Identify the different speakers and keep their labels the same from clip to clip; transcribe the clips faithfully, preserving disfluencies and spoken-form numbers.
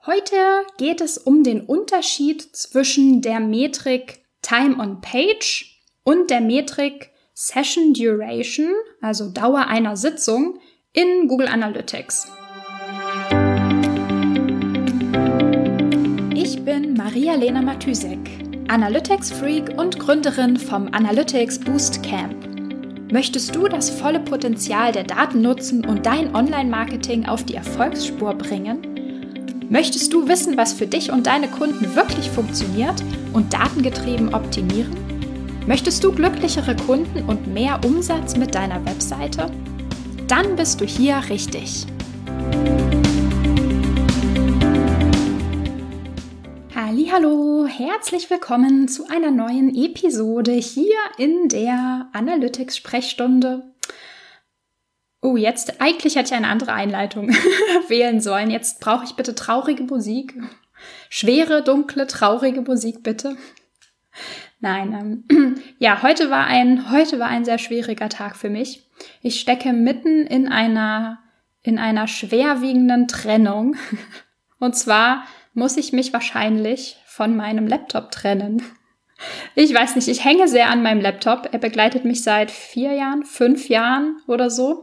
Speaker 1: Heute geht es um den Unterschied zwischen der Metrik Time on Page und der Metrik Session Duration, also Dauer einer Sitzung, in Google Analytics. Ich bin Maria-Lena Matysek, Analytics-Freak und Gründerin vom Analytics Boost Camp. Möchtest du das volle Potenzial der Daten nutzen und dein Online-Marketing auf die Erfolgsspur bringen? Möchtest du wissen, was für dich und deine Kunden wirklich funktioniert und datengetrieben optimieren? Möchtest du glücklichere Kunden und mehr Umsatz mit deiner Webseite? Dann bist du hier richtig. Hallihallo, herzlich willkommen zu einer neuen Episode hier in der Analytics-Sprechstunde. Oh, jetzt, eigentlich hätte ich eine andere Einleitung wählen sollen. Jetzt brauche ich bitte traurige Musik. Schwere, dunkle, traurige Musik, bitte. Nein, ähm, ja, heute war ein, heute war ein sehr schwieriger Tag für mich. Ich stecke mitten in einer, in einer schwerwiegenden Trennung. Und zwar muss ich mich wahrscheinlich von meinem Laptop trennen. Ich weiß nicht, ich hänge sehr an meinem Laptop. Er begleitet mich seit vier Jahren, fünf Jahren oder so.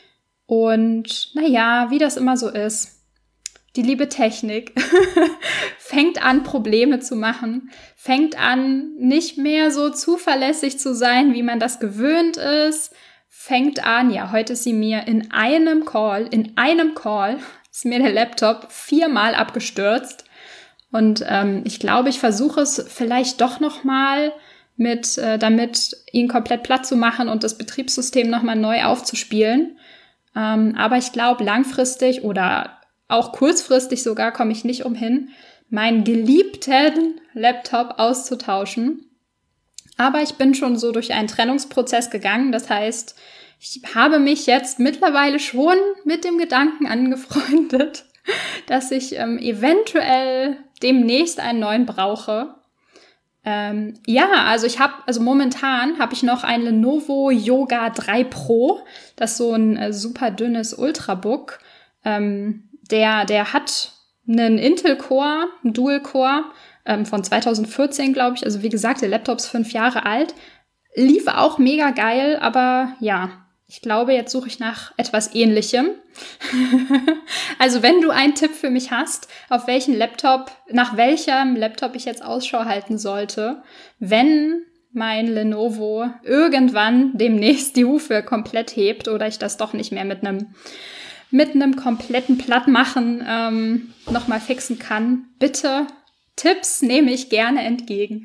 Speaker 1: Und naja, wie das immer so ist, die liebe Technik fängt an, Probleme zu machen, fängt an, nicht mehr so zuverlässig zu sein, wie man das gewöhnt ist, fängt an, ja, heute ist sie mir in einem Call, in einem Call ist mir der Laptop viermal abgestürzt. Und ähm, ich glaube, ich versuche es vielleicht doch nochmal mit, äh, damit ihn komplett platt zu machen und das Betriebssystem nochmal neu aufzuspielen. Ähm, aber ich glaube, langfristig oder auch kurzfristig sogar komme ich nicht umhin, meinen geliebten Laptop auszutauschen. Aber ich bin schon so durch einen Trennungsprozess gegangen. Das heißt, ich habe mich jetzt mittlerweile schon mit dem Gedanken angefreundet, dass ich ähm, eventuell demnächst einen neuen brauche. Ähm, ja, also ich habe, also momentan habe ich noch ein Lenovo Yoga drei Pro. Das ist so ein äh, super dünnes Ultrabook. Ähm, der, der hat einen Intel-Core, einen Dual-Core ähm, von zwanzig vierzehn, glaube ich. Also wie gesagt, der Laptop ist fünf Jahre alt. Lief auch mega geil, aber ja, ich glaube, jetzt suche ich nach etwas Ähnlichem. Also wenn du einen Tipp für mich hast, auf welchen Laptop, nach welchem Laptop ich jetzt Ausschau halten sollte, wenn mein Lenovo irgendwann demnächst die Hufe komplett hebt oder ich das doch nicht mehr mit einem mit einem kompletten Plattmachen ähm, nochmal fixen kann, bitte Tipps nehme ich gerne entgegen.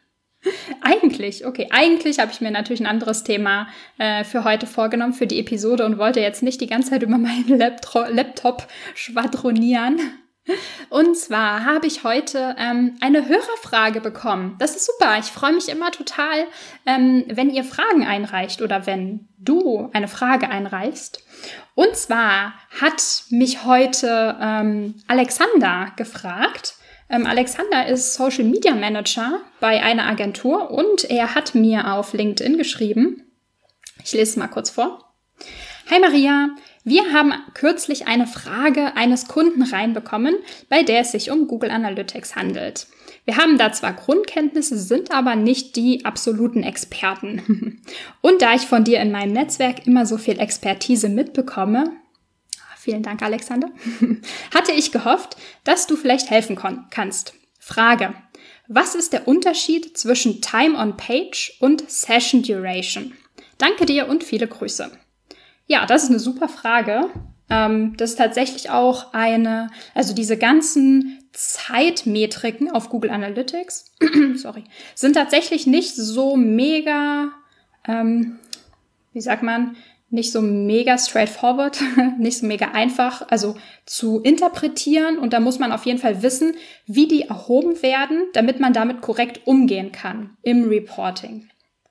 Speaker 1: Eigentlich, okay, eigentlich habe ich mir natürlich ein anderes Thema äh, für heute vorgenommen, für die Episode und wollte jetzt nicht die ganze Zeit über meinen Laptop, Laptop schwadronieren. Und zwar habe ich heute ähm, eine Hörerfrage bekommen. Das ist super, ich freue mich immer total, ähm, wenn ihr Fragen einreicht oder wenn du eine Frage einreichst. Und zwar hat mich heute ähm, Alexander gefragt. Ähm, Alexander ist Social Media Manager bei einer Agentur und er hat mir auf LinkedIn geschrieben. Ich lese es mal kurz vor. Hi Maria, wir haben kürzlich eine Frage eines Kunden reinbekommen, bei der es sich um Google Analytics handelt. Wir haben da zwar Grundkenntnisse, sind aber nicht die absoluten Experten. Und da ich von dir in meinem Netzwerk immer so viel Expertise mitbekomme, vielen Dank, Alexander, hatte ich gehofft, dass du vielleicht helfen kon- kannst. Frage: Was ist der Unterschied zwischen Time on Page und Session Duration? Danke dir und viele Grüße. Ja, das ist eine super Frage. Ähm, das ist tatsächlich auch eine, also diese ganzen Zeitmetriken auf Google Analytics, sorry, sind tatsächlich nicht so mega, ähm, wie sagt man, nicht so mega straightforward, nicht so mega einfach, also zu interpretieren. Und da muss man auf jeden Fall wissen, wie die erhoben werden, damit man damit korrekt umgehen kann im Reporting.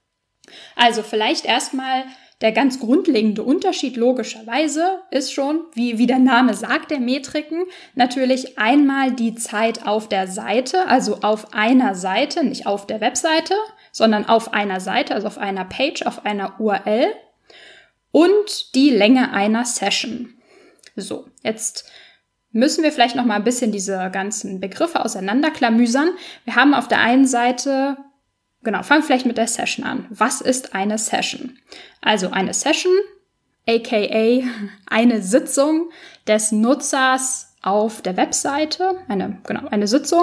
Speaker 1: Also vielleicht erstmal der ganz grundlegende Unterschied logischerweise ist schon, wie, wie der Name sagt, der Metriken, natürlich einmal die Zeit auf der Seite, also auf einer Seite, nicht auf der Webseite, sondern auf einer Seite, also auf einer Page, auf einer U R L. Und die Länge einer Session. So, jetzt müssen wir vielleicht noch mal ein bisschen diese ganzen Begriffe auseinanderklamüsern. Wir haben auf der einen Seite, genau, fangen vielleicht mit der Session an. Was ist eine Session? Also eine Session, aka eine Sitzung des Nutzers auf der Webseite, eine, genau, eine Sitzung,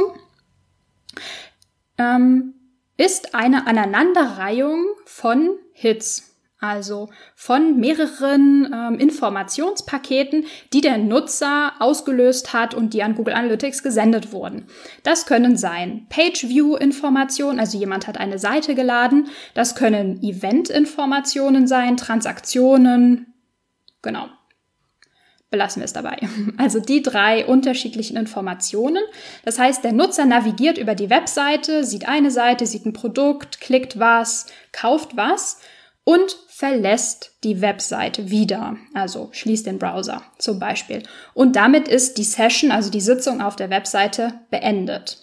Speaker 1: ähm, ist eine Aneinanderreihung von Hits. Also von mehreren ähm, Informationspaketen, die der Nutzer ausgelöst hat und die an Google Analytics gesendet wurden. Das können sein Page-View-Informationen, also jemand hat eine Seite geladen. Das können Event-Informationen sein, Transaktionen. Genau. Belassen wir es dabei. Also die drei unterschiedlichen Informationen. Das heißt, der Nutzer navigiert über die Webseite, sieht eine Seite, sieht ein Produkt, klickt was, kauft was und verlässt die Webseite wieder, also schließt den Browser zum Beispiel. Und damit ist die Session, also die Sitzung auf der Webseite, beendet.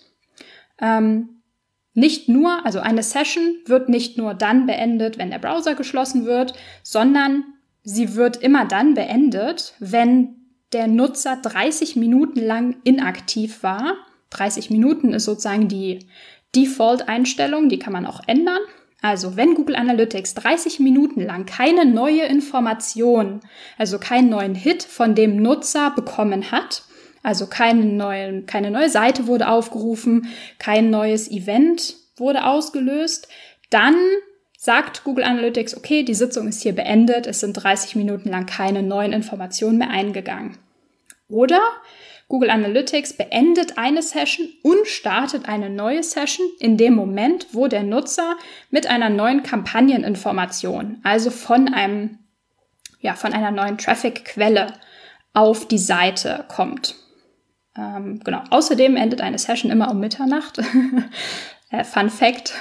Speaker 1: Ähm, nicht nur, also eine Session wird nicht nur dann beendet, wenn der Browser geschlossen wird, sondern sie wird immer dann beendet, wenn der Nutzer dreißig Minuten lang inaktiv war. dreißig Minuten ist sozusagen die Default-Einstellung, die kann man auch ändern. Also wenn Google Analytics dreißig Minuten lang keine neue Information, also keinen neuen Hit von dem Nutzer bekommen hat, also keine neue, keine neue Seite wurde aufgerufen, kein neues Event wurde ausgelöst, dann sagt Google Analytics, okay, die Sitzung ist hier beendet, es sind dreißig Minuten lang keine neuen Informationen mehr eingegangen. Oder Google Analytics beendet eine Session und startet eine neue Session in dem Moment, wo der Nutzer mit einer neuen Kampagneninformation, also von einem, ja, von einer neuen Traffic-Quelle auf die Seite kommt. Ähm, genau. Außerdem endet eine Session immer um Mitternacht. äh, Fun Fact.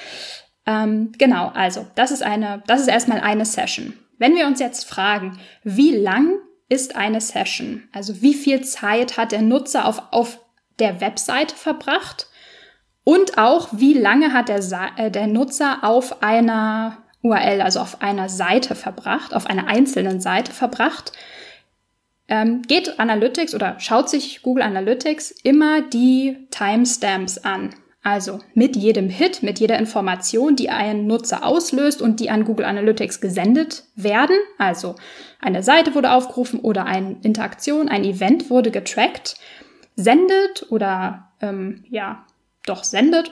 Speaker 1: Ähm, genau. Also, das ist eine, das ist erstmal eine Session. Wenn wir uns jetzt fragen, wie lang ist eine Session? Also wie viel Zeit hat der Nutzer auf, auf der Webseite verbracht? Und auch, wie lange hat der, äh, der Nutzer auf einer U R L, also auf einer Seite verbracht, auf einer einzelnen Seite verbracht? Ähm, geht Analytics oder schaut sich Google Analytics immer die Timestamps an. Also mit jedem Hit, mit jeder Information, die ein Nutzer auslöst und die an Google Analytics gesendet werden. Also eine Seite wurde aufgerufen oder eine Interaktion, ein Event wurde getrackt, sendet oder ähm, ja, doch sendet.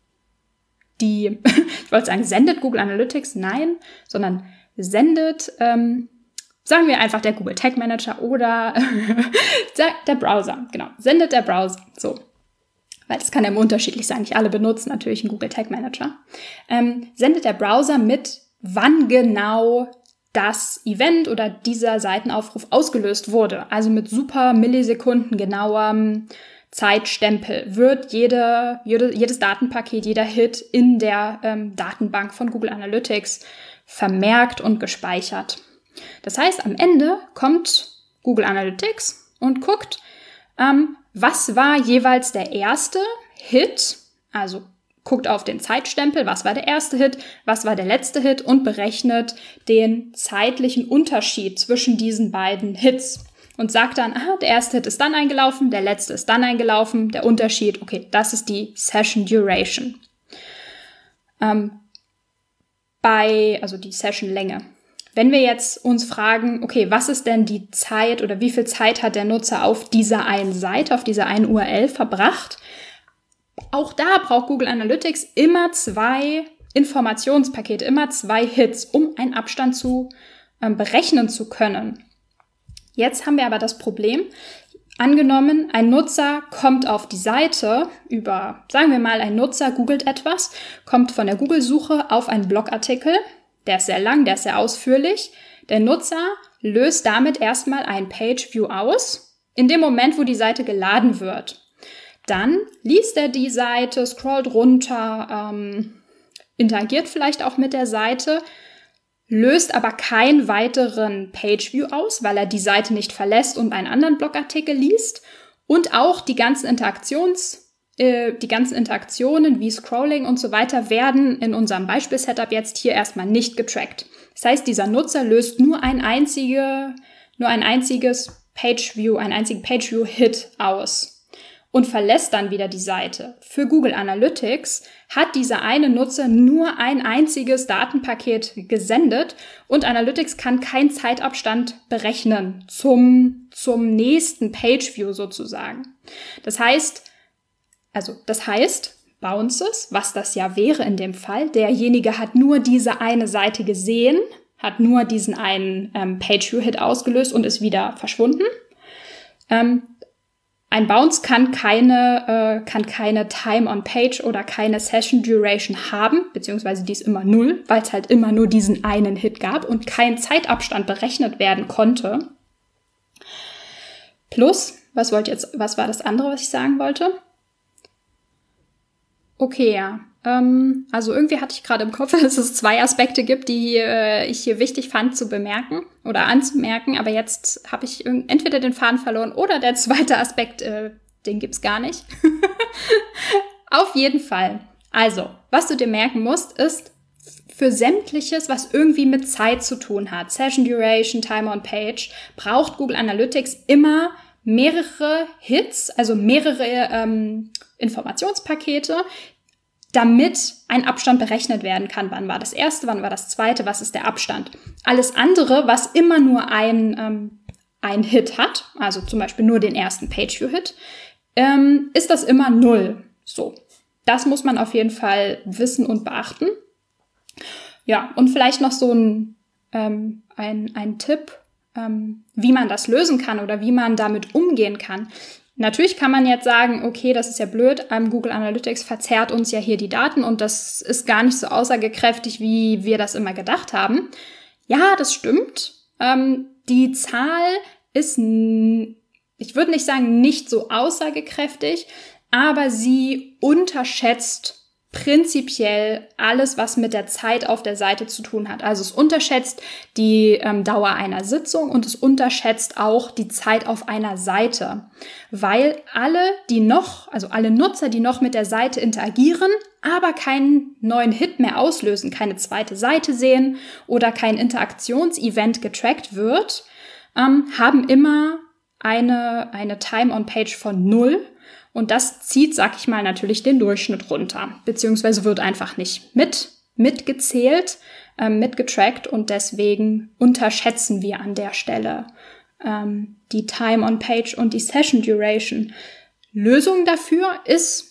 Speaker 1: Die, ich wollte sagen, sendet Google Analytics? Nein, sondern sendet, ähm, sagen wir einfach der Google Tag Manager oder der Browser. Genau, sendet der Browser. So. Weil das kann ja immer unterschiedlich sein. Nicht alle benutzen natürlich einen Google Tag Manager. Ähm, sendet der Browser mit, wann genau das Event oder dieser Seitenaufruf ausgelöst wurde. Also mit super Millisekunden genauem Zeitstempel wird jede, jede, jedes Datenpaket, jeder Hit in der ähm, Datenbank von Google Analytics vermerkt und gespeichert. Das heißt, am Ende kommt Google Analytics und guckt, ähm, was war jeweils der erste Hit, also guckt auf den Zeitstempel, was war der erste Hit, was war der letzte Hit und berechnet den zeitlichen Unterschied zwischen diesen beiden Hits und sagt dann, aha, der erste Hit ist dann eingelaufen, der letzte ist dann eingelaufen, der Unterschied, okay, das ist die Session Duration. Ähm, bei, also die Session-Länge. Wenn wir jetzt uns fragen, okay, was ist denn die Zeit oder wie viel Zeit hat der Nutzer auf dieser einen Seite, auf dieser einen U R L verbracht? Auch da braucht Google Analytics immer zwei Informationspakete, immer zwei Hits, um einen Abstand zu ähm, berechnen zu können. Jetzt haben wir aber das Problem, angenommen, ein Nutzer kommt auf die Seite über, sagen wir mal, ein Nutzer googelt etwas, kommt von der Google-Suche auf einen Blogartikel, der ist sehr lang, der ist sehr ausführlich. Der Nutzer löst damit erstmal ein Page-View aus, in dem Moment, wo die Seite geladen wird. Dann liest er die Seite, scrollt runter, ähm, interagiert vielleicht auch mit der Seite, löst aber keinen weiteren Page-View aus, weil er die Seite nicht verlässt und einen anderen Blogartikel liest. Und auch die ganzen Interaktions- Die ganzen Interaktionen wie Scrolling und so weiter werden in unserem Beispiel-Setup jetzt hier erstmal nicht getrackt. Das heißt, dieser Nutzer löst nur ein, einzige, nur ein einziges Pageview, einen einzigen Pageview-Hit aus und verlässt dann wieder die Seite. Für Google Analytics hat dieser eine Nutzer nur ein einziges Datenpaket gesendet und Analytics kann keinen Zeitabstand berechnen zum, zum nächsten Pageview sozusagen. Das heißt, also das heißt, Bounces, was das ja wäre in dem Fall, derjenige hat nur diese eine Seite gesehen, hat nur diesen einen ähm, Pageview-Hit ausgelöst und ist wieder verschwunden. Ähm, Ein Bounce kann keine, äh, kann keine Time on Page oder keine Session Duration haben, beziehungsweise die ist immer null, weil es halt immer nur diesen einen Hit gab und kein Zeitabstand berechnet werden konnte. Plus, was wollte jetzt, was war das andere, was ich sagen wollte? Okay, ja. Ähm, also irgendwie hatte ich gerade im Kopf, dass es zwei Aspekte gibt, die äh, ich hier wichtig fand zu bemerken oder anzumerken, aber jetzt habe ich entweder den Faden verloren oder der zweite Aspekt, äh, den gibt's gar nicht. Auf jeden Fall. Also, was du dir merken musst, ist für sämtliches, was irgendwie mit Zeit zu tun hat, Session Duration, Time on Page, braucht Google Analytics immer mehrere Hits, also mehrere ähm, Informationspakete, damit ein Abstand berechnet werden kann. Wann war das erste, wann war das zweite, was ist der Abstand? Alles andere, was immer nur ein, ähm, ein Hit hat, also zum Beispiel nur den ersten Pageview-Hit, ähm, ist das immer null. So, das muss man auf jeden Fall wissen und beachten. Ja, und vielleicht noch so ein, ähm, ein, ein Tipp, ähm, wie man das lösen kann oder wie man damit umgehen kann. Natürlich kann man jetzt sagen, okay, das ist ja blöd, ähm, Google Analytics verzerrt uns ja hier die Daten und das ist gar nicht so aussagekräftig, wie wir das immer gedacht haben. Ja, das stimmt. Ähm, die Zahl ist, n- ich würde nicht sagen, nicht so aussagekräftig, aber sie unterschätzt prinzipiell alles, was mit der Zeit auf der Seite zu tun hat. Also es unterschätzt die ähm, Dauer einer Sitzung und es unterschätzt auch die Zeit auf einer Seite, weil alle, die noch, also alle Nutzer, die noch mit der Seite interagieren, aber keinen neuen Hit mehr auslösen, keine zweite Seite sehen oder kein Interaktionsevent getrackt wird, ähm, haben immer eine, eine Time on Page von null. Und das zieht, sag ich mal, natürlich den Durchschnitt runter, beziehungsweise wird einfach nicht mit mitgezählt, ähm, mitgetrackt und deswegen unterschätzen wir an der Stelle ähm, die Time on Page und die Session Duration. Lösung dafür ist,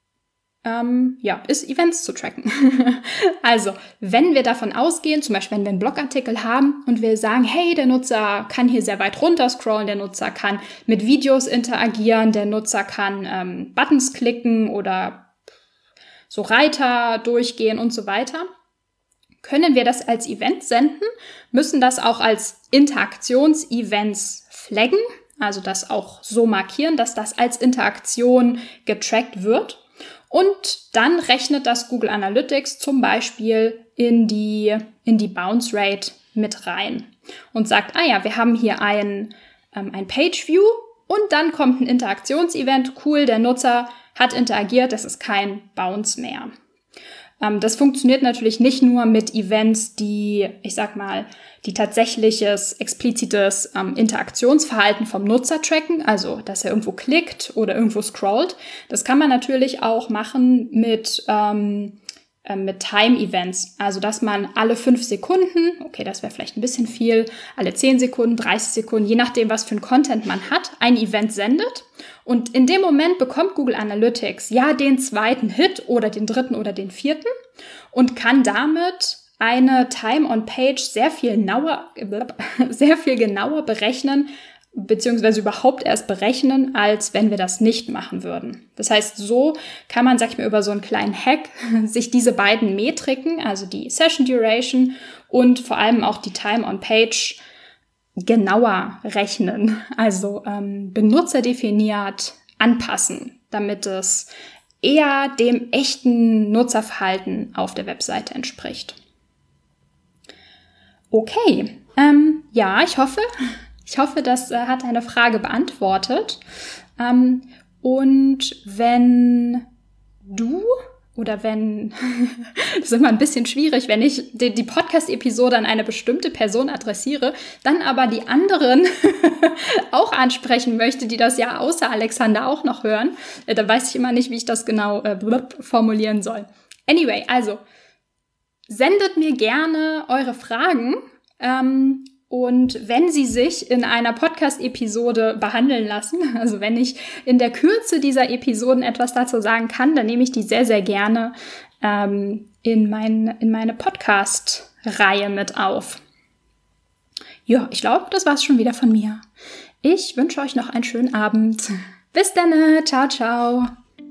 Speaker 1: ähm, ja, ist Events zu tracken. Also, wenn wir davon ausgehen, zum Beispiel, wenn wir einen Blogartikel haben und wir sagen, hey, der Nutzer kann hier sehr weit runter scrollen, der Nutzer kann mit Videos interagieren, der Nutzer kann ähm, Buttons klicken oder so Reiter durchgehen und so weiter, können wir das als Event senden, müssen das auch als Interaktionsevents flaggen, also das auch so markieren, dass das als Interaktion getrackt wird. Und dann rechnet das Google Analytics zum Beispiel in die, in die Bounce Rate mit rein und sagt, ah ja, wir haben hier ein, ähm, ein Pageview und dann kommt ein Interaktionsevent. Cool, der Nutzer hat interagiert, das ist kein Bounce mehr. Ähm, das funktioniert natürlich nicht nur mit Events, die, ich sag mal, die tatsächliches, explizites ähm, Interaktionsverhalten vom Nutzer tracken, also dass er irgendwo klickt oder irgendwo scrollt. Das kann man natürlich auch machen mit, ähm, äh, mit Time-Events, also dass man alle fünf Sekunden, okay, das wäre vielleicht ein bisschen viel, alle zehn Sekunden, dreißig Sekunden, je nachdem, was für ein Content man hat, ein Event sendet. Und in dem Moment bekommt Google Analytics ja den zweiten Hit oder den dritten oder den vierten und kann damit eine Time on Page sehr viel genauer, sehr viel genauer berechnen, beziehungsweise überhaupt erst berechnen, als wenn wir das nicht machen würden. Das heißt, so kann man, sag ich mal, über so einen kleinen Hack sich diese beiden Metriken, also die Session Duration und vor allem auch die Time on Page, genauer rechnen, also ähm, benutzerdefiniert anpassen, damit es eher dem echten Nutzerverhalten auf der Webseite entspricht. Okay, ähm, ja, ich hoffe, ich hoffe, das äh, hat deine Frage beantwortet. Ähm, und wenn du oder wenn, das ist immer ein bisschen schwierig, wenn ich die, die Podcast-Episode an eine bestimmte Person adressiere, dann aber die anderen auch ansprechen möchte, die das ja außer Alexander auch noch hören, äh, da weiß ich immer nicht, wie ich das genau äh, formulieren soll. Anyway, also, sendet mir gerne eure Fragen, ähm, und wenn sie sich in einer Podcast-Episode behandeln lassen, also wenn ich in der Kürze dieser Episoden etwas dazu sagen kann, dann nehme ich die sehr, sehr gerne ähm, in, mein, in meine Podcast-Reihe mit auf. Ja, ich glaube, das war's schon wieder von mir. Ich wünsche euch noch einen schönen Abend. Bis dann, ciao, ciao.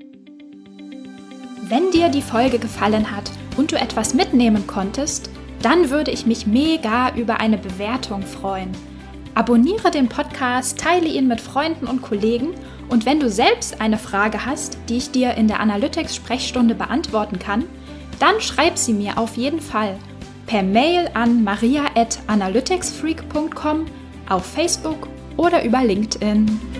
Speaker 1: Wenn dir die Folge gefallen hat und du etwas mitnehmen konntest, dann würde ich mich mega über eine Bewertung freuen. Abonniere den Podcast, teile ihn mit Freunden und Kollegen und wenn du selbst eine Frage hast, die ich dir in der Analytics-Sprechstunde beantworten kann, dann schreib sie mir auf jeden Fall per Mail an maria at analyticsfreak punkt com, auf Facebook oder über LinkedIn.